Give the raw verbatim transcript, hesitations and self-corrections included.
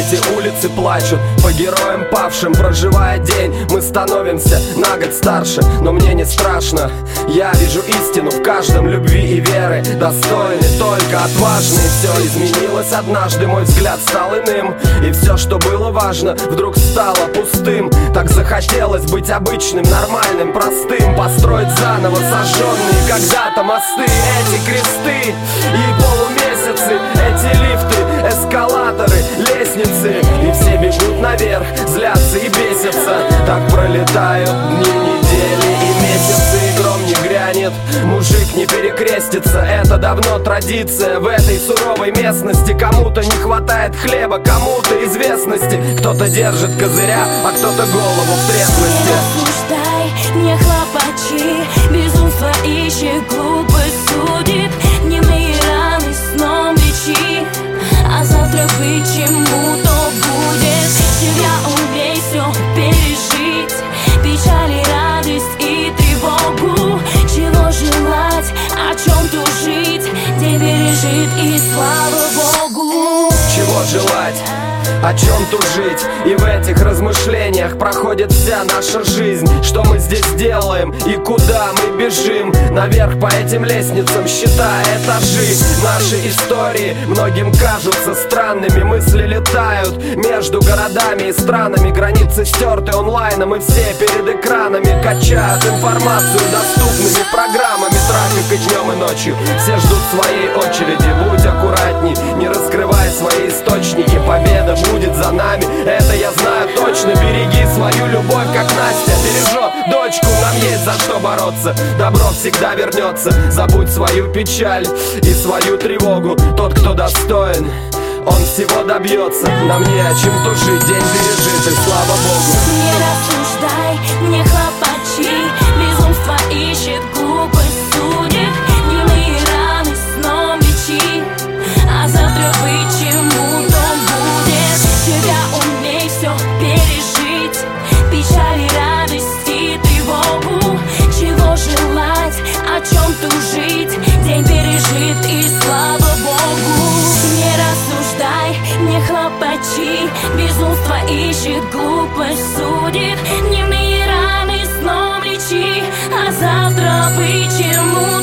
эти улицы плачут по героям павшим. Проживая день, мы становимся на год старше. Но мне не страшно, я вижу истину в каждом, любви и веры. Достойны только отважные. Все изменилось однажды, мой взгляд стал иным. И все, что было важно, вдруг стало пустым. Так захотелось быть обычным, нормальным, простым. Построить заново сожженные когда-то мосты. Эти кресты и полумесяцы, эти лифты, эскалаторы, лестницы. И все бегут наверх, злятся и бесятся. Так пролетают дни, недели и месяцы. И гром не грянет, мужик не перекрестится. Это давно традиция в этой суровой местности. Кому-то не хватает хлеба, кому-то известности. Кто-то держит козыря, а кто-то голову в трезвости. Не рассуждай, не хлопочи, безумство ищет, глупость судит. Дневные раны сном лечи, а завтра быть чему-то будет. Себя умей все пережить, печаль и радость и тревогу. Чего желать, о чем тужить, день пережит и слава Богу. Чего желать, о чем тужить? И в этих размышлениях проходит вся наша жизнь. Что мы здесь делаем и куда мы бежим? Наверх по этим лестницам, считая этажи. Наши истории многим кажутся странными. Мысли летают между городами и странами. Границы стерты онлайном, и все перед экранами качают информацию доступными программами. Трафик и днем, и ночью все ждут своей очереди. Будь аккуратней, не раскрывай свои источники. Победа будет за нами, это я знаю точно. Береги свою любовь, как Настя бережет дочку. Нам есть за что бороться, добро всегда вернется. Забудь свою печаль и свою тревогу. Тот, кто достоин, он всего добьется. Нам не о чем тужить, день пережит, и слава Богу. Не рассуждай, не хлопочи, безумство ищет, глупость судит. Дневные раны сном лечи, а завтра быть чему-то будет. Себя умей все пережить, печаль и радость и тревогу. Чего желать, о чем тужить, день пережит и слава Богу. Не рассуждай, не хлопочи, безумство ищет, глупость судит. Дневные раны сном лечи, а завтра быть чему